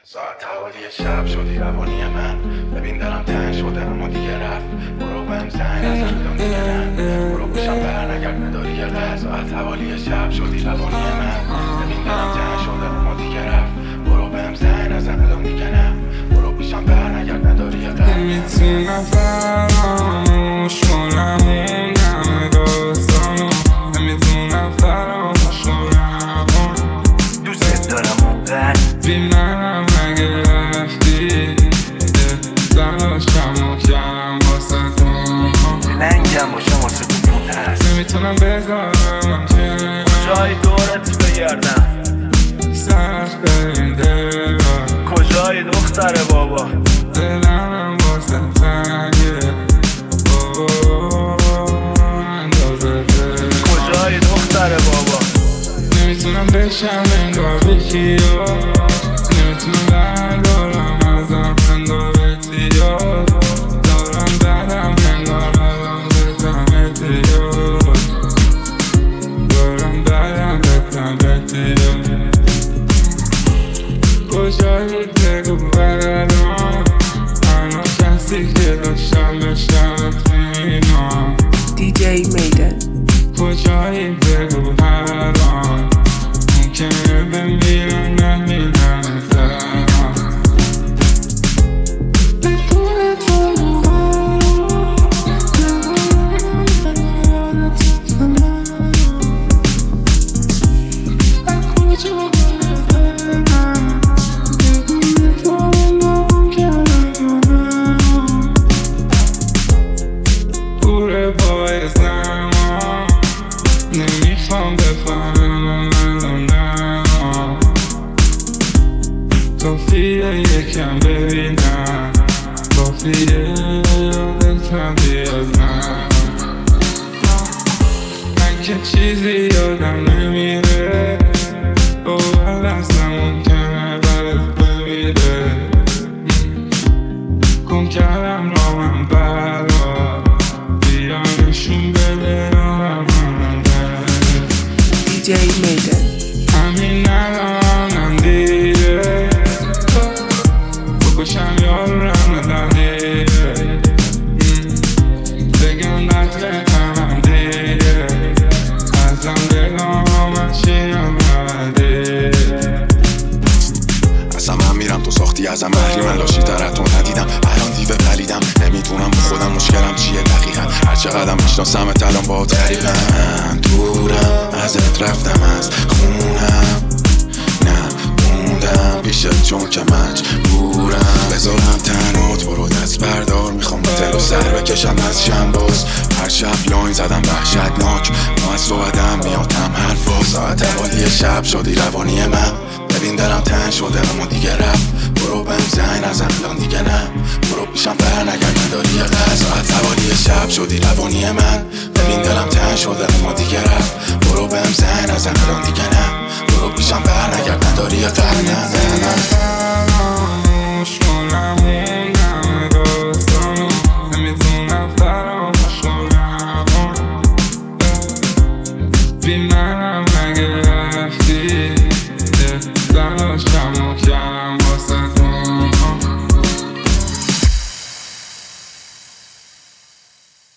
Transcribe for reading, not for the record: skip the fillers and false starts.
ساعت حوالی شب شدی روانی من. ببین دلم تنگ شده اما دیگه رفت. برو بهم زنگ نزن دیگه نه. برو گوشم بر نگرد نداری یه قصد. ساعت حوالی شب شدی روانی من. ببین دلم تنگ شده اما دیگه رفت. برو بهم زنگ نزن دیگه نه. برو گوشم بر نگرد نداری یه قصد. نمیتونم فراموش کنم اون همه داستانو. نمیتونم فراموش کنم دوست دارم اونقدر بی منم نگه رفتی. تلاشم و کم واسه تو لنگم باشم واسه تو پول هست. نمیتونم بذارم که کجای دورت بگردم. سخت این دل کجای دختر بابا. دلم واسه تنگه اندازه دل کجای دختر بابا. نمیتونم بشم انگار بیخیا. نمیتونم بردارم ازم انگار احتیاط دارم بدم انگار الان بزم احتیاط دارم بدم بزم احتیاط. کجایی بگو برادم تنها کسی که داشتم اتینام. DJ Maiden. کجایی بگو برادم ممکنه بمیرم نمیرم ازم. پوره باعث نما نمیخوام بفهمم الانم. کافیه یکم ببینم کافیه یادتم بیادم. من که چیزی یادم نمیره باور اصلا ممکنه برات بمیره. گم کردم رامم برا بیا نشون بده راهم DJ Maiden. همین الانم دیره بکشم یارم ندیره. بگم قتل همم دیره ازم بگم چی آمده. اصلا من میرم تو ساختی ازم محری من لاشی ترتون ندیدم. الان دیوه پلیدم نمیدونم با خودم مشکلم چیه دقیقا. هر چقدرم میشناسم الان باهات غریبم. دورم ازت رفتم از خونم نه موندم پیشت چون که مجبورم. بذارم تنات برو دست بردار. میخوام با تلو سر بکشم از شنباز. هر شب لاین زدم وحشتناک ما از تو بدم میاتم حرفا. ساعت حوالی شب شدی روانی من. ببین دلم تنگ شده اما دیگه رفت. برو بهم زنگ نزن الان دیگه نه. برو پیشم بر نگرد نداری یه قصد. ساعت حوالی شب شدی روانی من. ببین دلم تنگ شده اما دیگه رفت. برو بهم زنگ نزن الان دیگه نه. برو پیشم بر نگرد نداری یه قصد. فراموش کنم اون همه داستانو. نمیتونم فراموش کنم بی منم